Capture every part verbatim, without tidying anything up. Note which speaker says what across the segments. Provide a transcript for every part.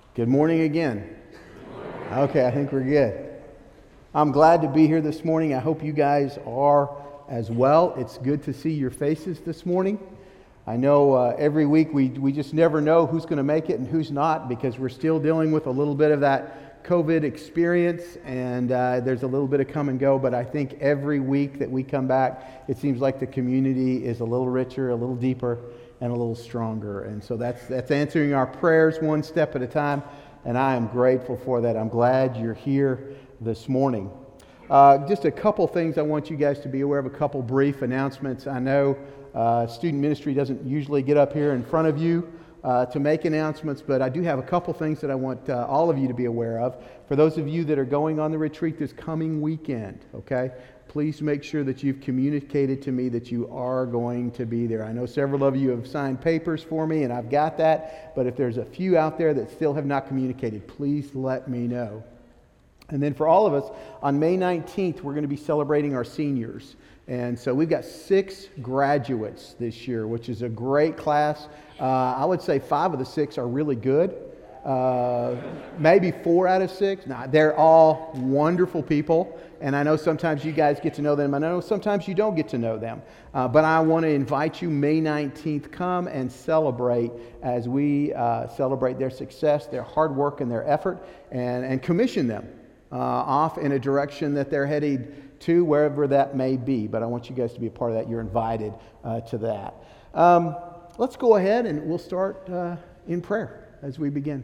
Speaker 1: Good morning again. Okay, I think we're good. I'm glad to be here this morning. I hope you guys are as well. It's good to see your faces this morning. I know uh, every week we, we just never know who's going to make it and who's not, because we're still dealing with a little bit of that COVID experience, and uh, there's a little bit of come and go, but I think every week that we come back, it seems like the community is a little richer, a little deeper, and a little stronger. And so that's that's answering our prayers one step at a time, and I am grateful for that. I'm glad you're here this morning. Uh, just a couple things I want you guys to be aware of, a couple brief announcements. I know uh, student ministry doesn't usually get up here in front of you uh, to make announcements, but I do have a couple things that I want uh, all of you to be aware of. For those of you that are going on the retreat this coming weekend, okay? Please make sure that you've communicated to me that you are going to be there. I know several of you have signed papers for me, and I've got that. But if there's a few out there that still have not communicated, please let me know. And then for all of us, on May nineteenth, we're going to be celebrating our seniors. And so we've got six graduates this year, which is a great class. Uh, I would say five of the six are really good. Uh, maybe four out of six. Nah, they're all wonderful people. And I know sometimes you guys get to know them. I know sometimes you don't get to know them. Uh, but I want to invite you May nineteenth, come and celebrate as we uh, celebrate their success, their hard work, and their effort, and, and commission them uh, off in a direction that they're headed to, wherever that may be. But I want you guys to be a part of that. You're invited uh, to that. Um, let's go ahead and we'll start uh, in prayer as we begin.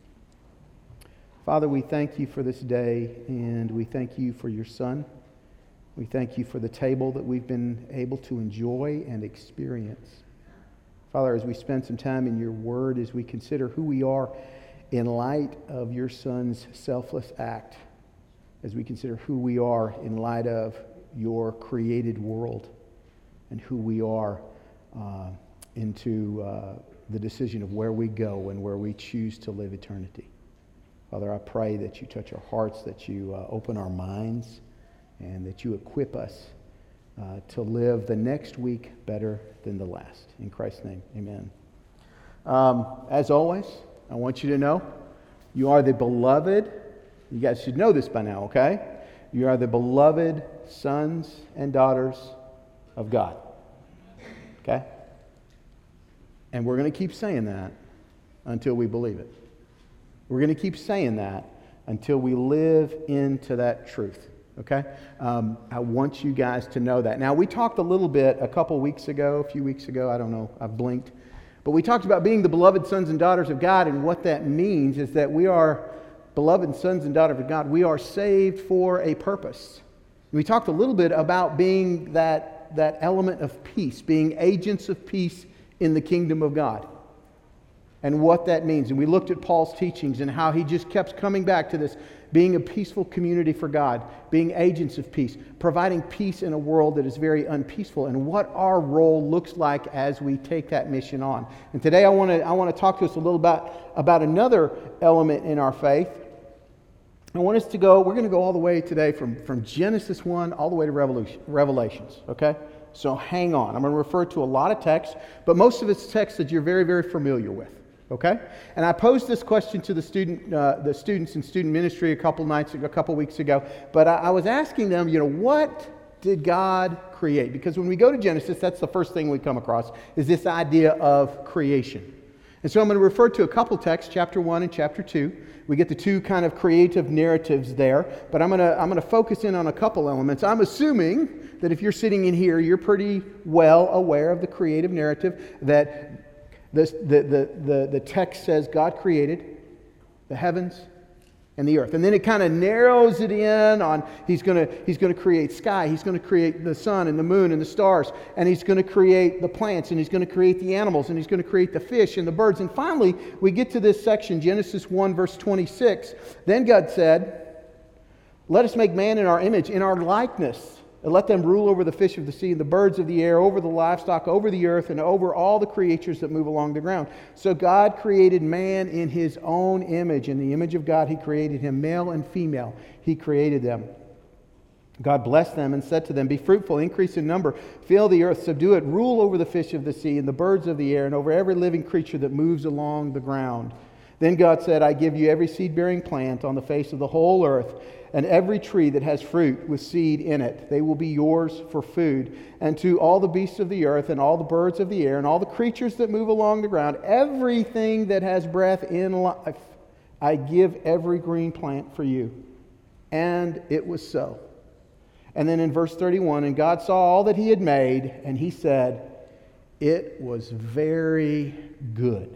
Speaker 1: Father, we thank you for this day, and we thank you for your Son. We thank you for the table that we've been able to enjoy and experience. Father, as we spend some time in your word, as we consider who we are in light of your Son's selfless act, as we consider who we are in light of your created world, and who we are uh, into uh, the decision of where we go and where we choose to live eternity. Father, I pray that you touch our hearts, that you uh, open our minds, and that you equip us uh, to live the next week better than the last. In Christ's name, amen. Um, as always, I want you to know you are the beloved. You guys should know this by now, okay? You are the beloved sons and daughters of God. Okay? And we're going to keep saying that until we believe it. We're going to keep saying that until we live into that truth, okay? Um, I want you guys to know that. Now, we talked a little bit a couple weeks ago, a few weeks ago, I don't know, I've blinked. But we talked about being the beloved sons and daughters of God, and what that means is that we are beloved sons and daughters of God. We are saved for a purpose. We talked a little bit about being that, that element of peace, being agents of peace in the kingdom of God, and what that means. And we looked at Paul's teachings and how he just kept coming back to this, being a peaceful community for God, being agents of peace, providing peace in a world that is very unpeaceful, and what our role looks like as we take that mission on. And today I want to I want to talk to us a little about, about another element in our faith. I want us to go, we're going to go all the way today from, from Genesis one all the way to Revolution, Revelations, okay? So hang on. I'm going to refer to a lot of text, but most of it's text that you're very, very familiar with. Okay, and I posed this question to the student, uh, the students in student ministry a couple nights ago, a couple weeks ago. But I, I was asking them, you know, what did God create? Because when we go to Genesis, that's the first thing we come across is this idea of creation. And so I'm going to refer to a couple texts, chapter one and chapter two. We get the two kind of creative narratives there, but I'm going to I'm going to focus in on a couple elements. I'm assuming that if you're sitting in here, you're pretty well aware of the creative narrative that. This, the, the, the, the text says God created the heavens and the earth. And then it kind of narrows it in on he's going to he's going to create sky, he's going to create the sun and the moon and the stars, and he's going to create the plants, and he's going to create the animals, and he's going to create the fish and the birds. And finally, we get to this section, Genesis one, verse twenty-six. Then God said, "Let us make man in our image, in our likeness. And let them rule over the fish of the sea and the birds of the air, over the livestock, over the earth, and over all the creatures that move along the ground." So God created man in His own image. In the image of God, He created him, male and female. He created them. God blessed them and said to them, "Be fruitful, increase in number, fill the earth, subdue it, rule over the fish of the sea and the birds of the air, and over every living creature that moves along the ground." Then God said, I give you every seed-bearing plant on the face of the whole earth, and every tree that has fruit with seed in it. They will be yours for food. And to all the beasts of the earth, and all the birds of the air, and all the creatures that move along the ground, everything that has breath in life, I give every green plant for you. And it was so. And then in verse thirty-one, and God saw all that he had made, and he said, it was very good.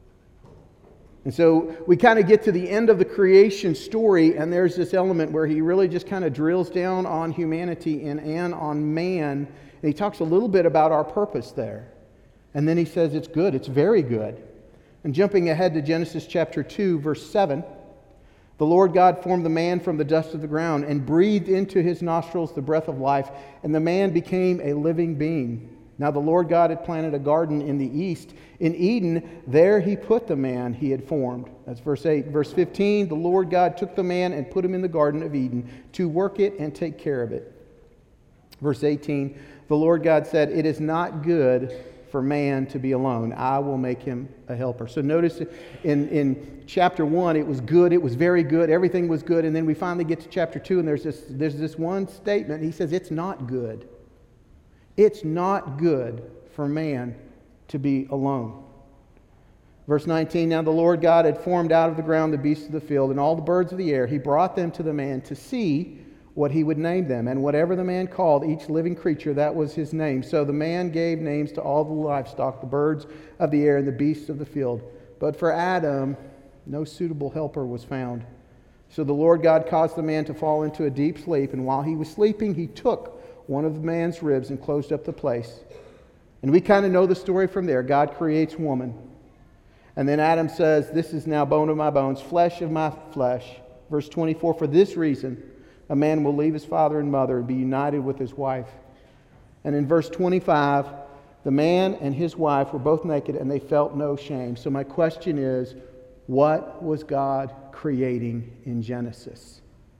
Speaker 1: And so we kind of get to the end of the creation story, and there's this element where he really just kind of drills down on humanity and, and on man. And he talks a little bit about our purpose there. And then he says it's good, it's very good. And jumping ahead to Genesis chapter two, verse seven, the Lord God formed the man from the dust of the ground and breathed into his nostrils the breath of life, and the man became a living being. Now the Lord God had planted a garden in the east. In Eden, there he put the man he had formed. That's verse eight. Verse fifteen, the Lord God took the man and put him in the Garden of Eden to work it and take care of it. Verse eighteen, the Lord God said, it is not good for man to be alone. I will make him a helper. So notice in, in chapter one, it was good. It was very good. Everything was good. And then we finally get to chapter two, and there's this, there's this one statement. He says, it's not good. It's not good for man to be alone. Verse nineteen, now the Lord God had formed out of the ground the beasts of the field and all the birds of the air. He brought them to the man to see what he would name them. And whatever the man called each living creature, that was his name. So the man gave names to all the livestock, the birds of the air and the beasts of the field. But for Adam, no suitable helper was found. So the Lord God caused the man to fall into a deep sleep. And while he was sleeping, he took one of the man's ribs and closed up the place. And we kind of know the story from there. God creates woman. And then Adam says, this is now bone of my bones, flesh of my flesh. Verse twenty-four, for this reason, a man will leave his father and mother and be united with his wife. And in verse twenty-five, the man and his wife were both naked and they felt no shame. So my question is, what was God creating in Genesis?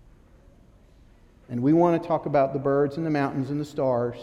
Speaker 1: And we want to talk about the birds and the mountains and the stars.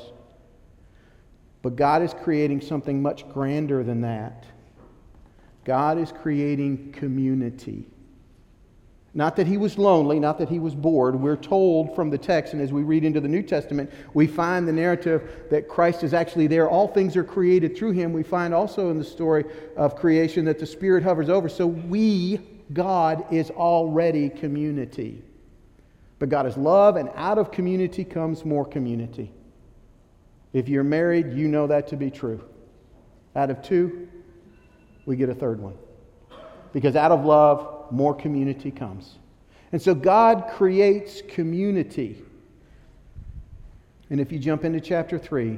Speaker 1: But God is creating something much grander than that. God is creating community. Not that he was lonely, not that he was bored. We're told from the text, and as we read into the New Testament, we find the narrative that Christ is actually there. All things are created through him. We find also in the story of creation that the Spirit hovers over. So we, God, is already community. But God is love, and out of community comes more community. If you're married, you know that to be true. Out of two, we get a third one. Because out of love, more community comes. And so God creates community. And if you jump into chapter three,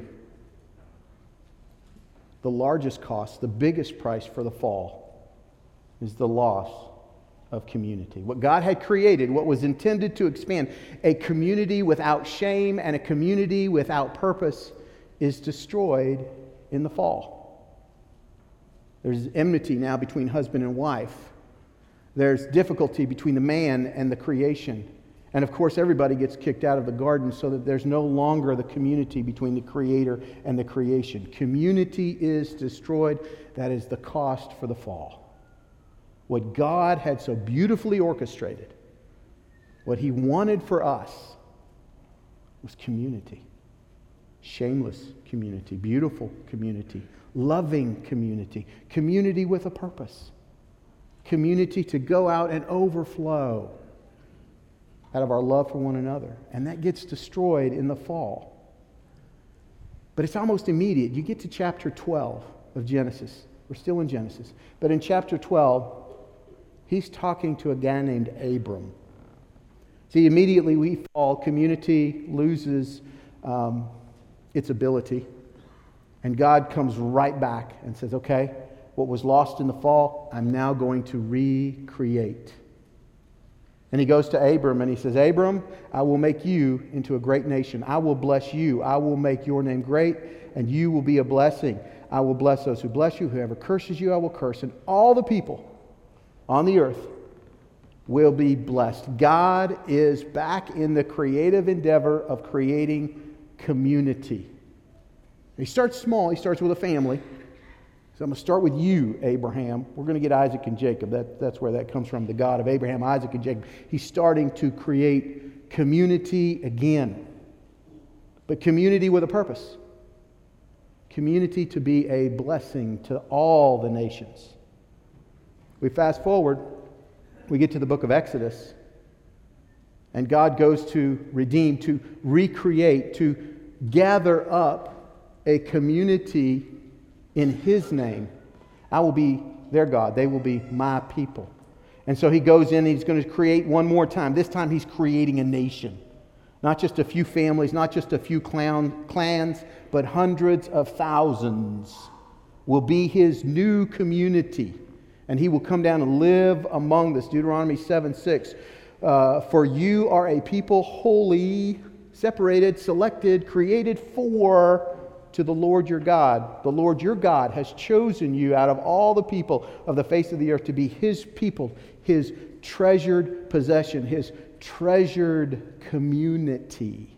Speaker 1: the largest cost, the biggest price for the fall is the loss of community. What God had created, what was intended to expand, a community without shame and a community without purpose, is destroyed in the fall. There's enmity now between husband and wife. There's difficulty between the man and the creation. And of course, everybody gets kicked out of the garden so that there's no longer the community between the Creator and the creation. Community is destroyed. That is the cost for the fall. What God had so beautifully orchestrated, what he wanted for us, was community. Shameless community, beautiful community, loving community, community with a purpose, community to go out and overflow out of our love for one another. And that gets destroyed in the fall. But it's almost immediate. You get to chapter twelve of Genesis. We're still in Genesis. But in chapter twelve, he's talking to a guy named Abram. See, immediately we fall, community loses um, its ability. And God comes right back and says, okay, what was lost in the fall, I'm now going to recreate. And he goes to Abram and he says, Abram, I will make you into a great nation. I will bless you. I will make your name great, and you will be a blessing. I will bless those who bless you. Whoever curses you, I will curse. And all the people on the earth will be blessed. God is back in the creative endeavor of creating community. He starts small. He starts with a family. So I'm going to start with you, Abraham. We're going to get Isaac and Jacob. That, that's where that comes from, the God of Abraham, Isaac, and Jacob. He's starting to create community again. But community with a purpose. Community to be a blessing to all the nations. We fast forward, we get to the book of Exodus. And God goes to redeem, to recreate, to gather up a community in His name. I will be their God. They will be my people. And so He goes in and He's going to create one more time. This time He's creating a nation. Not just a few families, not just a few clown, clans, but hundreds of thousands will be His new community. And He will come down and live among us. Deuteronomy seven six. Uh, for you are a people holy, separated, selected, created for to the Lord your God. The Lord your God has chosen you out of all the people of the face of the earth to be His people, His treasured possession, His treasured community.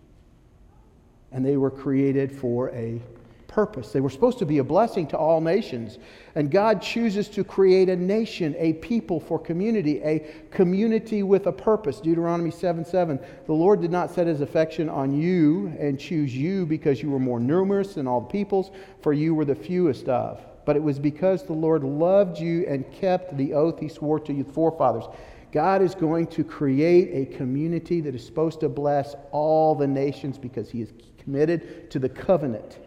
Speaker 1: And they were created for a purpose. They were supposed to be a blessing to all nations. And God chooses to create a nation, a people for community, a community with a purpose. Deuteronomy seven seven. The Lord did not set His affection on you and choose you because you were more numerous than all the peoples, for you were the fewest of. But it was because the Lord loved you and kept the oath He swore to your forefathers. God is going to create a community that is supposed to bless all the nations because He is committed to the covenant.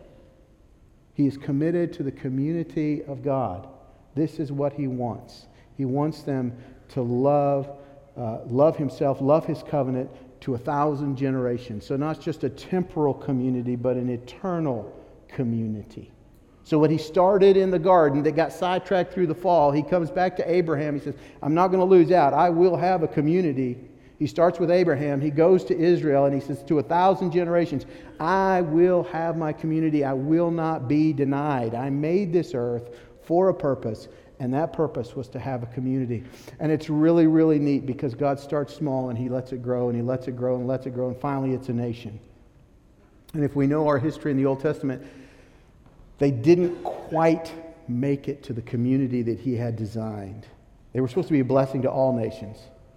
Speaker 1: He is committed to the community of God. This is what He wants. He wants them to love, uh, love Himself, love His covenant to a thousand generations. So not just a temporal community, but an eternal community. So what He started in the garden that got sidetracked through the fall, He comes back to Abraham. He says, I'm not going to lose out. I will have a community. He starts with Abraham. He goes to Israel and He says, to a thousand generations, I will have my community. I will not be denied. I made this earth for a purpose, and that purpose was to have a community. And it's really, really neat because God starts small and He lets it grow and He lets it grow and lets it grow, and finally it's a nation. And if we know our history in the Old Testament, they didn't quite make it to the community that He had designed. They were supposed to be a blessing to all nations.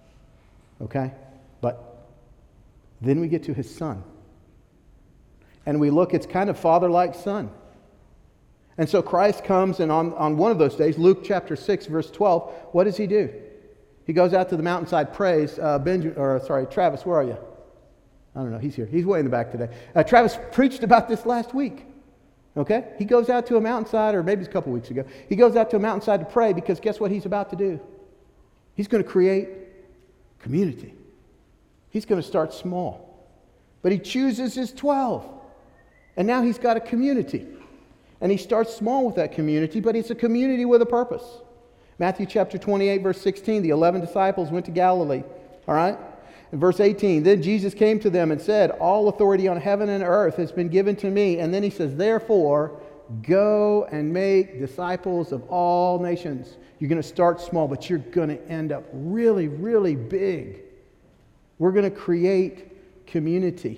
Speaker 1: Okay? But then we get to His Son. And we look, it's kind of father-like son. And so Christ comes, and on, on one of those days, Luke chapter six, verse twelve, what does He do? He goes out to the mountainside, prays. Uh, Benjamin, or sorry, Travis, where are you? I don't know, he's here. He's way in the back today. Uh, Travis preached about this last week. Okay? He goes out to a mountainside, or maybe it's a couple weeks ago. He goes out to a mountainside to pray because guess what He's about to do? He's going to create community. He's going to start small. But He chooses His twelve. And now He's got a community. And He starts small with that community, but it's a community with a purpose. Matthew chapter twenty-eight, verse sixteen, the eleven disciples went to Galilee. All right? In verse eighteen, then Jesus came to them and said, all authority on heaven and earth has been given to me. And then He says, therefore, go and make disciples of all nations. You're going to start small, but you're going to end up really, really big. We're going to create community.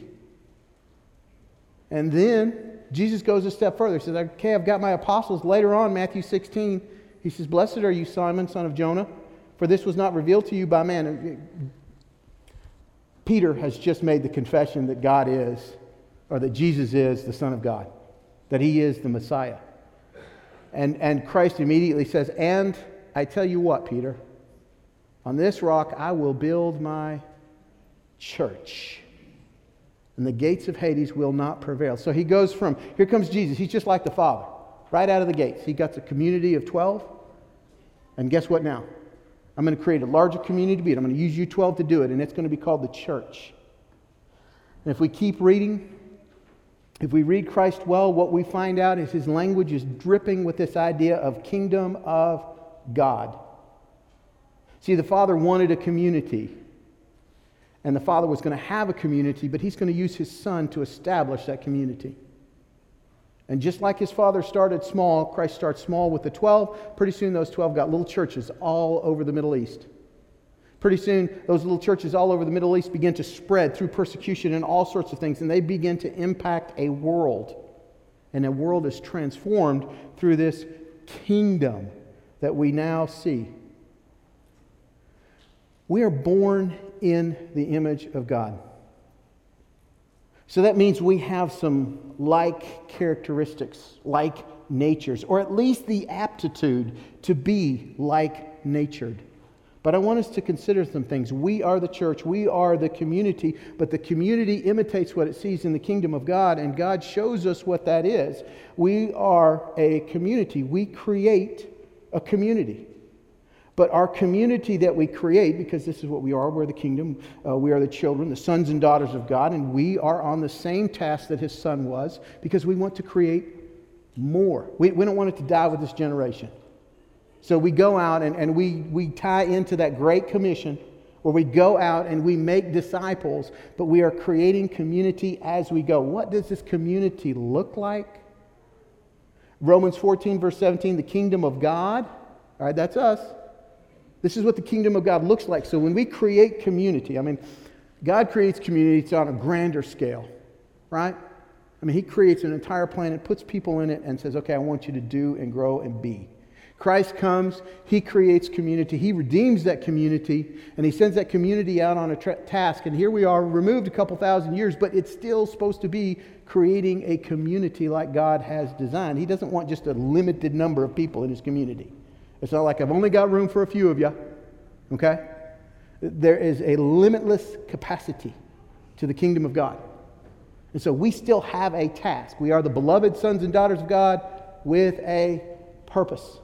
Speaker 1: And then Jesus goes a step further. He says, okay, I've got my apostles. Later on, Matthew sixteen, He says, blessed are you, Simon, son of Jonah, for this was not revealed to you by man. Peter has just made the confession that God is, or that Jesus is the Son of God, that He is the Messiah. And, and Christ immediately says, and I tell you what, Peter, on this rock I will build my church, and the gates of Hades will not prevail. So He goes from, here comes Jesus. He's just like the Father. Right out of the gates. He got the community of twelve. And guess what now? I'm going to create a larger community to be it. I'm going to use you twelve to do it, and it's going to be called the church. And if we keep reading, if we read Christ well, what we find out is His language is dripping with this idea of kingdom of God. See, the Father wanted a community. And the Father was going to have a community, but He's going to use His Son to establish that community. And just like His Father started small, Christ starts small with the twelve. Pretty soon those twelve got little churches all over the Middle East. Pretty soon those little churches all over the Middle East begin to spread through persecution and all sorts of things. And they begin to impact a world. And a world is transformed through this kingdom that we now see. We are born in the image of God. So that means we have some like characteristics, like natures, or at least the aptitude to be like natured. But I want us to consider some things. We are the church, we are the community, but the community imitates what it sees in the kingdom of God, and God shows us what that is. We are a community. We create a community. But our community that we create, because this is what we are, we're the kingdom, uh, we are the children, the sons and daughters of God, and we are on the same task that His Son was, because we want to create more. We, we don't want it to die with this generation. So we go out and, and we, we tie into that Great Commission, where we go out and we make disciples, but we are creating community as we go. What does this community look like? Romans fourteen, verse seventeen, the kingdom of God, all right, that's us. This is what the kingdom of God looks like. So when we create community, I mean, God creates community, it's on a grander scale, right? I mean, He creates an entire planet, puts people in it, and says, okay, I want you to do and grow and be. Christ comes, He creates community, He redeems that community, and He sends that community out on a tra- task. And here we are, removed a couple thousand years, but it's still supposed to be creating a community like God has designed. He doesn't want just a limited number of people in His community. It's not like I've only got room for a few of you, okay? There is a limitless capacity to the kingdom of God. And so we still have a task. We are the beloved sons and daughters of God with a purpose.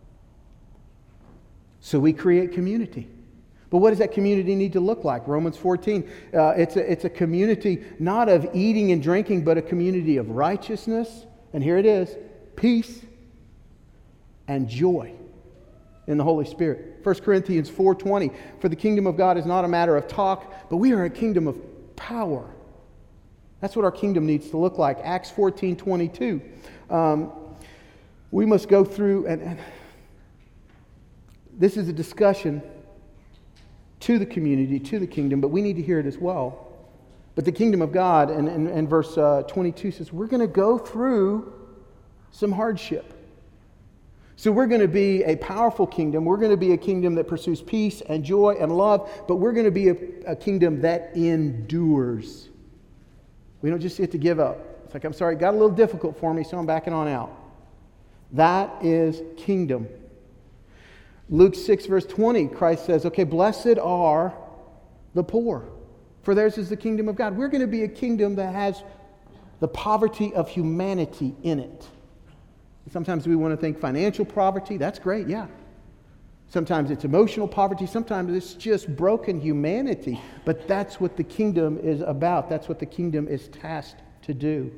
Speaker 1: So we create community. But what does that community need to look like? Romans fourteen, uh, it's, a, it's a community not of eating and drinking, but a community of righteousness. And here it is, peace and joy in the Holy Spirit. First Corinthians four twenty, for the kingdom of God is not a matter of talk, but we are a kingdom of power. That's what our kingdom needs to look like. Acts fourteen twenty-two. Um, we must go through, and, and this is a discussion to the community, to the kingdom, but we need to hear it as well. But the kingdom of God, and, and, and verse uh, twenty-two says, we're going to go through some hardship. So we're going to be a powerful kingdom. We're going to be a kingdom that pursues peace and joy and love, but we're going to be a, a kingdom that endures. We don't just get to give up. It's like, I'm sorry, it got a little difficult for me, so I'm backing on out. That is kingdom. Luke six, verse twenty, Christ says, okay, blessed are the poor, for theirs is the kingdom of God. We're going to be a kingdom that has the poverty of humanity in it. Sometimes we want to think financial poverty. That's great, yeah. Sometimes it's emotional poverty. Sometimes it's just broken humanity. But that's what the kingdom is about. That's what the kingdom is tasked to do.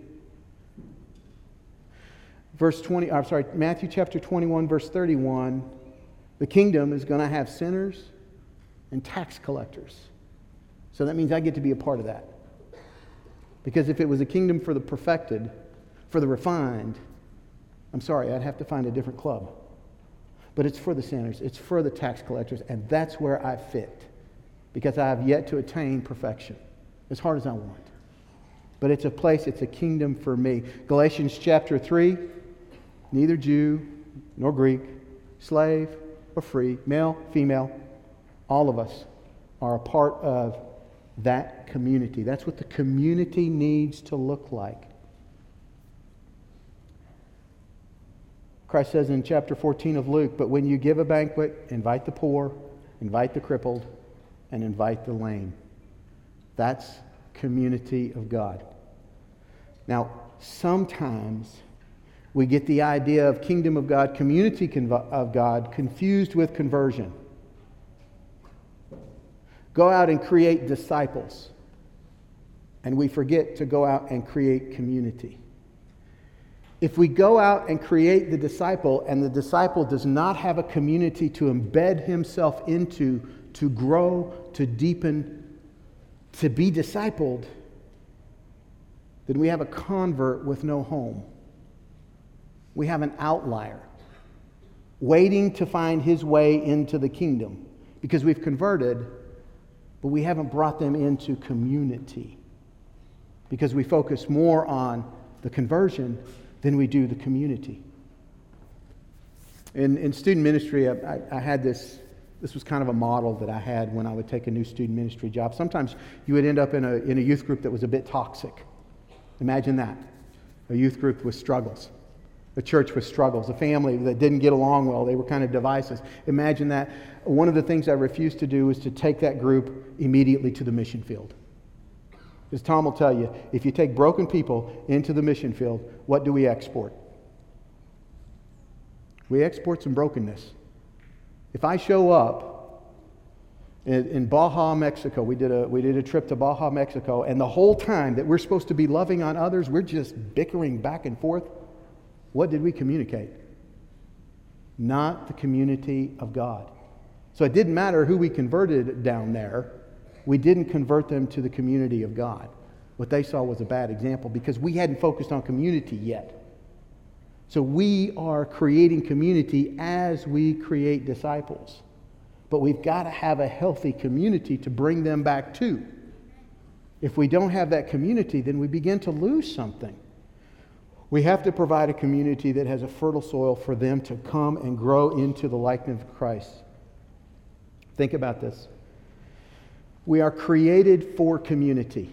Speaker 1: Verse twenty, I'm sorry, Matthew chapter twenty-one, verse thirty-one. The kingdom is going to have sinners and tax collectors. So that means I get to be a part of that. Because if it was a kingdom for the perfected, for the refined, I'm sorry, I'd have to find a different club. But it's for the sinners, it's for the tax collectors, and that's where I fit. Because I have yet to attain perfection, as hard as I want. But it's a place, it's a kingdom for me. Galatians chapter three, neither Jew nor Greek, slave or free, male, female, all of us are a part of that community. That's what the community needs to look like. Christ says in chapter fourteen of Luke, but when you give a banquet, invite the poor, invite the crippled, and invite the lame. That's community of God. Now, sometimes we get the idea of kingdom of God, community of God, confused with conversion. Go out and create disciples. And we forget to go out and create community. If we go out and create the disciple, and the disciple does not have a community to embed himself into, to grow, to deepen, to be discipled, then we have a convert with no home. We have an outlier waiting to find his way into the kingdom because we've converted, but we haven't brought them into community because we focus more on the conversion than we do the community. In, in student ministry, I, I, I had this, this was kind of a model that I had when I would take a new student ministry job. Sometimes you would end up in a, in a youth group that was a bit toxic. Imagine that. A youth group with struggles. A church with struggles. A family that didn't get along well. They were kind of divisive. Imagine that. One of the things I refused to do is to take that group immediately to the mission field. As Tom will tell you, if you take broken people into the mission field, what do we export? We export some brokenness. If I show up in, in Baja, Mexico, we did a we did a trip to Baja, Mexico, and the whole time that we're supposed to be loving on others, we're just bickering back and forth. What did we communicate? Not the community of God. So it didn't matter who we converted down there. We didn't convert them to the community of God. What they saw was a bad example because we hadn't focused on community yet. So we are creating community as we create disciples. But we've got to have a healthy community to bring them back to. If we don't have that community, then we begin to lose something. We have to provide a community that has a fertile soil for them to come and grow into the likeness of Christ. Think about this. We are created for community.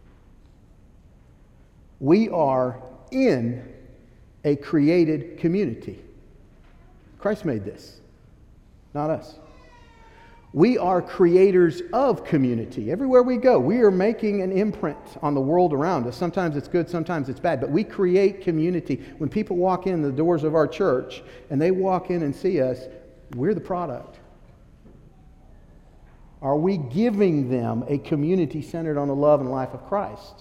Speaker 1: We are in a created community. Christ made this, not us. We are creators of community. Everywhere we go, we are making an imprint on the world around us. Sometimes it's good, sometimes it's bad, but we create community. When people walk in the doors of our church and they walk in and see us, we're the product. Are we giving them a community centered on the love and life of Christ?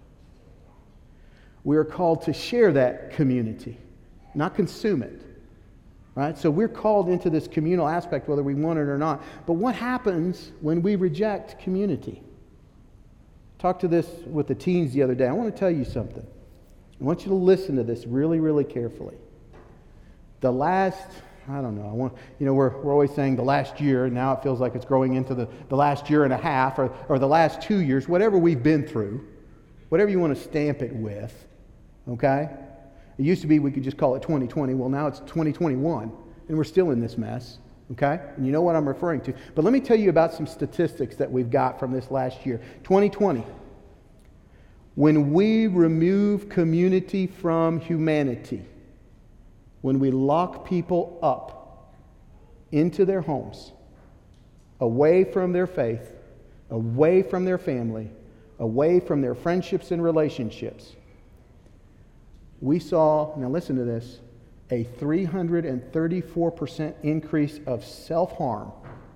Speaker 1: We are called to share that community, not consume it. Right? So we're called into this communal aspect whether we want it or not. But what happens when we reject community? Talked to this with the teens the other day. I want to tell you something. I want you to listen to this really, really carefully. The last, I don't know, I want, you know, we're, we're always saying the last year, and now it feels like it's growing into the, the last year and a half, or, or the last two years, whatever we've been through, whatever you want to stamp it with, okay? It used to be we could just call it twenty twenty. Well, now it's twenty twenty-one, and we're still in this mess, okay? And you know what I'm referring to. But let me tell you about some statistics that we've got from this last year. twenty twenty. When we remove community from humanity, when we lock people up into their homes, away from their faith, away from their family, away from their friendships and relationships, we saw, now listen to this, a three hundred thirty-four percent increase of self-harm.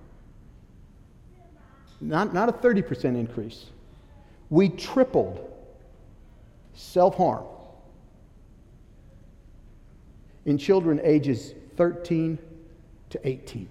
Speaker 1: Not, not a thirty percent increase. We tripled self-harm in children ages thirteen to eighteen.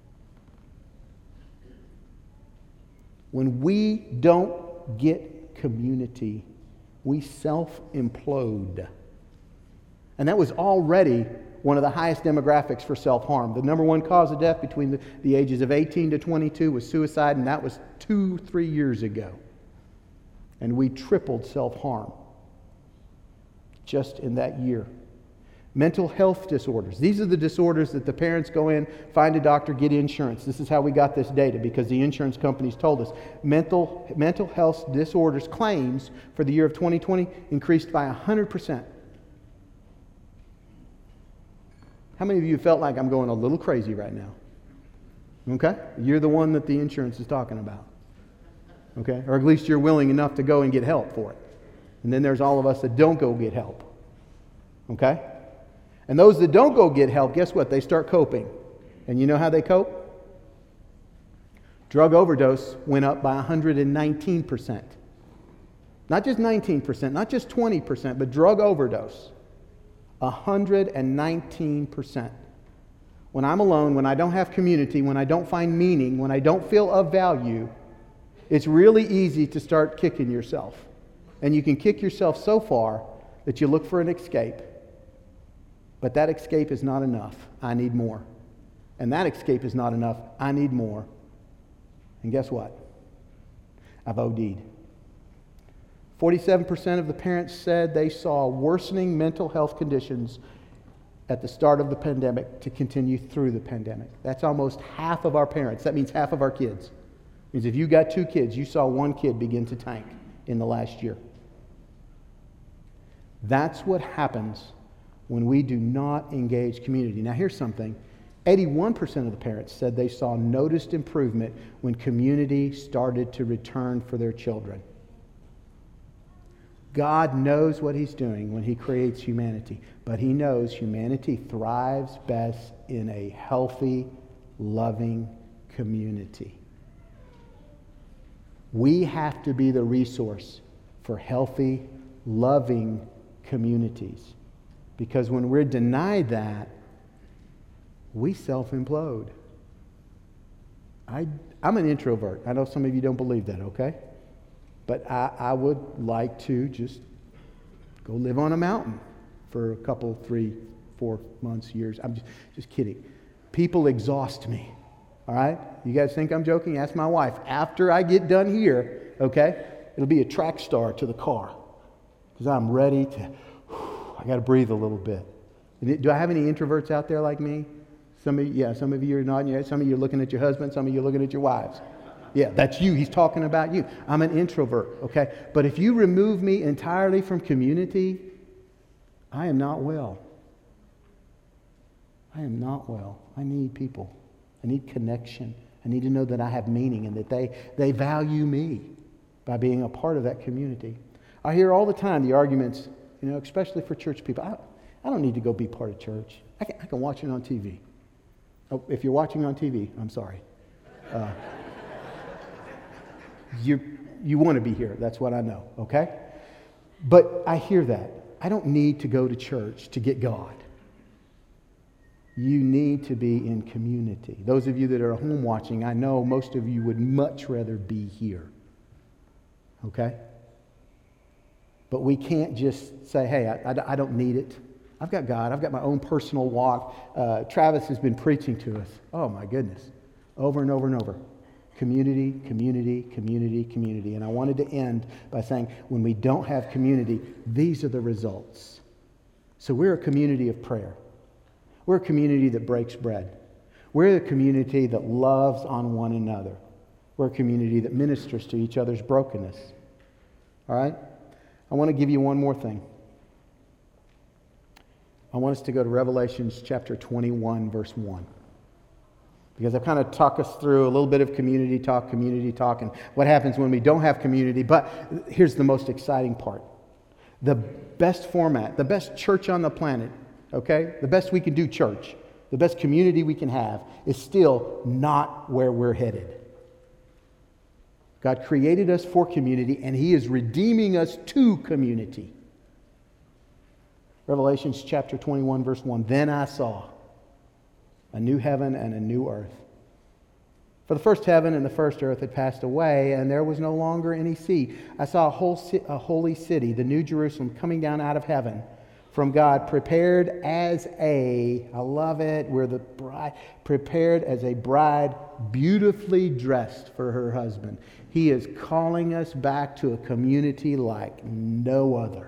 Speaker 1: When we don't get community, we self-implode. And that was already one of the highest demographics for self-harm. The number one cause of death between the, the ages of eighteen to twenty-two was suicide, and that was two, three years ago. And we tripled self-harm just in that year. Mental health disorders. These are the disorders that the parents go in, find a doctor, get insurance. This is how we got this data, because the insurance companies told us. Mental, mental health disorders claims for the year of twenty twenty increased by one hundred percent. How many of you felt like I'm going a little crazy right now? Okay? You're the one that the insurance is talking about. Okay? Or at least you're willing enough to go and get help for it. And then there's all of us that don't go get help. Okay? And those that don't go get help, guess what? They start coping. And you know how they cope? Drug overdose went up by one hundred nineteen percent. Not just nineteen percent, not just twenty percent, but drug overdose. one hundred nineteen percent. When I'm alone, when I don't have community, when I don't find meaning, when I don't feel of value, it's really easy to start kicking yourself. And you can kick yourself so far that you look for an escape. But that escape is not enough. I need more. And that escape is not enough. I need more. And guess what? I've OD'd. forty-seven percent of the parents said they saw worsening mental health conditions at the start of the pandemic to continue through the pandemic. That's almost half of our parents. That means half of our kids. It means if you got two kids, you saw one kid begin to tank in the last year. That's what happens when we do not engage community. Now here's something. eighty-one percent of the parents said they saw noticed improvement when community started to return for their children. God knows what He's doing when He creates humanity, but He knows humanity thrives best in a healthy, loving community. We have to be the resource for healthy, loving communities. Because when we're denied that, we self-implode. I, I'm an introvert. I know some of you don't believe that, okay? But I, I would like to just go live on a mountain for a couple, three, four months, years. I'm just, just kidding. People exhaust me, all right? You guys think I'm joking? Ask my wife. After I get done here, okay, it'll be a track star to the car because I'm ready to, whew, I got to breathe a little bit. Do I have any introverts out there like me? Some of you, yeah, some of you are nodding your head. Some of you are looking at your husband. Some of you are looking at your wives. Yeah, that's you. He's talking about you. I'm an introvert, okay? But if you remove me entirely from community, I am not well. I am not well. I need people. I need connection. I need to know that I have meaning and that they, they value me by being a part of that community. I hear all the time the arguments, you know, especially for church people. I, I don't need to go be part of church. I can, I can watch it on T V. Oh, if you're watching on T V, I'm sorry. Uh, you you want to be here. That's what I know, okay? But I hear that. I don't need to go to church to get God. You need to be in community. Those of you that are home watching, I know most of you would much rather be here, okay? But we can't just say, hey, I, I, I don't need it. I've got God. I've got my own personal walk. Uh, Travis has been preaching to us. Oh, my goodness. Over and over and over. Community, community, community, community. And I wanted to end by saying, when we don't have community, these are the results. So we're a community of prayer. We're a community that breaks bread. We're a community that loves on one another. We're a community that ministers to each other's brokenness. All right? I want to give you one more thing. I want us to go to Revelations chapter twenty-one, verse one. Because I've kind of talked us through a little bit of community talk, community talk, and what happens when we don't have community. But here's the most exciting part. The best format, the best church on the planet, okay? The best we can do church, the best community we can have is still not where we're headed. God created us for community, and He is redeeming us to community. Revelations chapter twenty-one, verse one. Then I saw a new heaven and a new earth. For the first heaven and the first earth had passed away, and there was no longer any sea. I saw a, whole, a holy city, the New Jerusalem, coming down out of heaven from God, prepared as a, I love it, we're the bride, prepared as a bride, beautifully dressed for her husband. He is calling us back to a community like no other.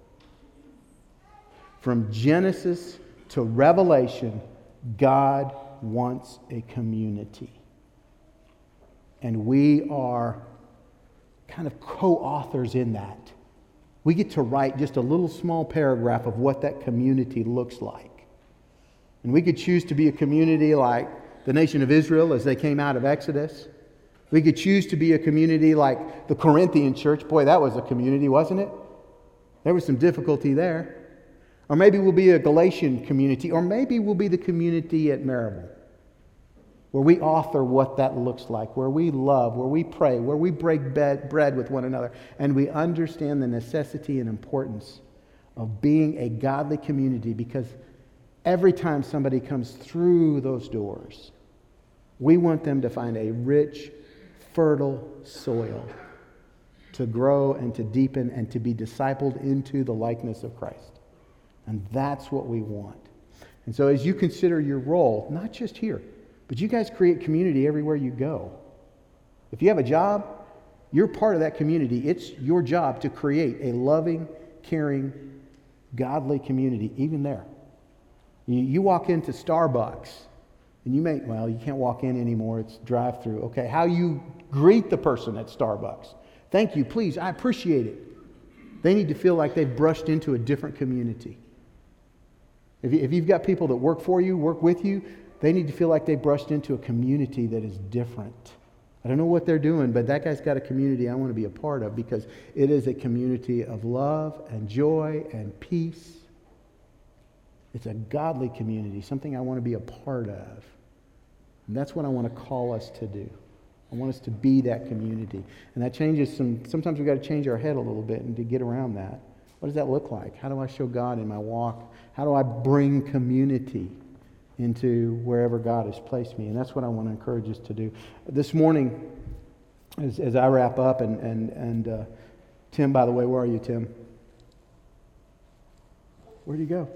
Speaker 1: From Genesis to Revelation, God wants a community. And we are kind of co-authors in that. We get to write just a little small paragraph of what that community looks like. And we could choose to be a community like the nation of Israel as they came out of Exodus. We could choose to be a community like the Corinthian church. Boy, that was a community, wasn't it? There was some difficulty there. Or maybe we'll be a Galatian community, or maybe we'll be the community at Maryville, where we author what that looks like, where we love, where we pray, where we break bread with one another, and we understand the necessity and importance of being a godly community, because every time somebody comes through those doors, we want them to find a rich, fertile soil to grow and to deepen and to be discipled into the likeness of Christ. And that's what we want. And so as you consider your role, not just here, but you guys create community everywhere you go. If you have a job, you're part of that community. It's your job to create a loving, caring, godly community, even there. You, you walk into Starbucks, and you may, well, you can't walk in anymore. It's drive-through. Okay, how you greet the person at Starbucks. Thank you, please, I appreciate it. They need to feel like they've brushed into a different community. If, you, if you've got people that work for you, work with you, they need to feel like they've brushed into a community that is different. I don't know what they're doing, but that guy's got a community I want to be a part of, because it is a community of love and joy and peace. It's a godly community, something I want to be a part of. And that's what I want to call us to do. I want us to be that community. And that changes some, sometimes we've got to change our head a little bit and to get around that. What does that look like? How do I show God in my walk? How do I bring community into wherever God has placed me? And that's what I want to encourage us to do. This morning, as, as I wrap up, and, and, and uh, Tim, by the way, where are you, Tim? Where'd you go?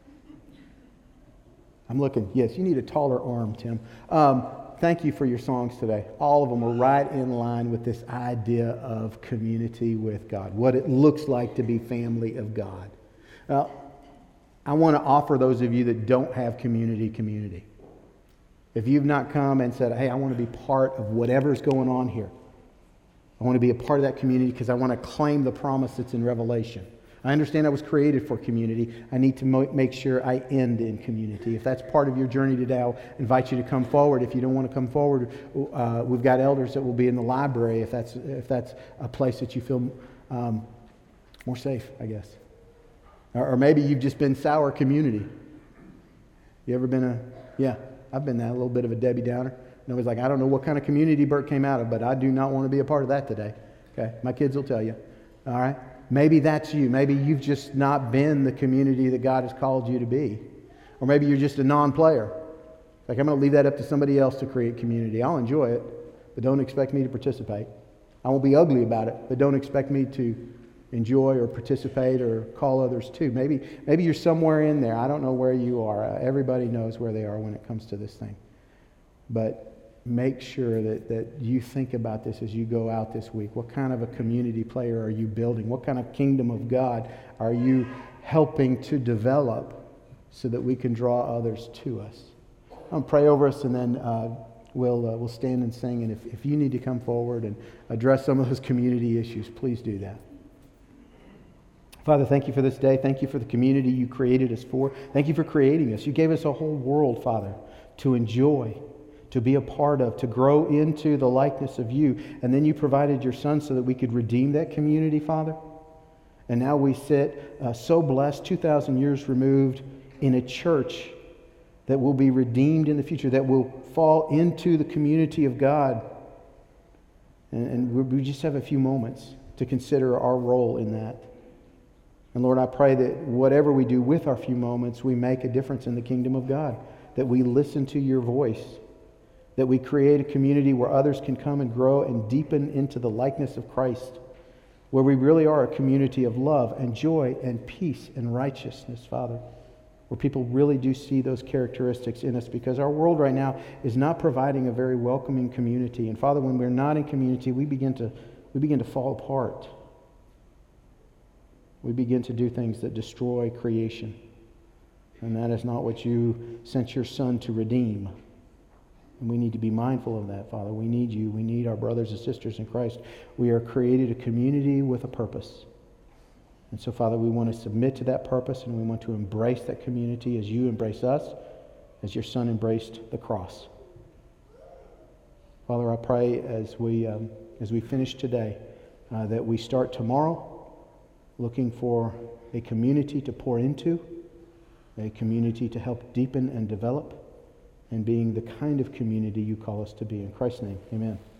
Speaker 1: I'm looking. Yes, you need a taller arm, Tim. Um, thank you for your songs today. All of them were right in line with this idea of community with God, what it looks like to be family of God. Now, I want to offer those of you that don't have community, community. If you've not come and said, hey, I want to be part of whatever's going on here. I want to be a part of that community because I want to claim the promise that's in Revelation. I understand I was created for community. I need to mo- make sure I end in community. If that's part of your journey today, I'll invite you to come forward. If you don't want to come forward, uh, we've got elders that will be in the library if that's if that's a place that you feel um, more safe, I guess. Or, or maybe you've just been sour community. You ever been a, yeah, I've been that, a little bit of a Debbie Downer. Nobody's like, I don't know what kind of community Bert came out of, but I do not want to be a part of that today. Okay, my kids will tell you. All right? Maybe that's you. Maybe you've just not been the community that God has called you to be. Or maybe you're just a non-player. Like, I'm going to leave that up to somebody else to create community. I'll enjoy it, but don't expect me to participate. I won't be ugly about it, but don't expect me to enjoy or participate or call others to. Maybe, maybe you're somewhere in there. I don't know where you are. Uh, everybody knows where they are when it comes to this thing. But make sure that, that you think about this as you go out this week. What kind of a community player are you building? What kind of kingdom of God are you helping to develop so that we can draw others to us? I'm going to pray over us, and then uh, we'll uh, we'll stand and sing. And if, if you need to come forward and address some of those community issues, please do that. Father, thank you for this day. Thank you for the community you created us for. Thank you for creating us. You gave us a whole world, Father, to enjoy, to be a part of, to grow into the likeness of you. And then you provided your Son so that we could redeem that community, Father. And now we sit uh, so blessed, two thousand years removed, in a church that will be redeemed in the future, that will fall into the community of God. And, and we just have a few moments to consider our role in that. And Lord, I pray that whatever we do with our few moments, we make a difference in the kingdom of God, that we listen to your voice, that we create a community where others can come and grow and deepen into the likeness of Christ, where we really are a community of love and joy and peace and righteousness, Father, where people really do see those characteristics in us, because our world right now is not providing a very welcoming community. And Father, when we're not in community, we begin to we begin to fall apart. We begin to do things that destroy creation. And that is not what you sent your Son to redeem. And we need to be mindful of that, Father. We need you. We need our brothers and sisters in Christ. We are created a community with a purpose. And so, Father, we want to submit to that purpose, and we want to embrace that community as you embrace us, as your Son embraced the cross. Father, I pray as we, um, as we finish today, uh, that we start tomorrow looking for a community to pour into, a community to help deepen and develop, and being the kind of community you call us to be. In Christ's name, amen.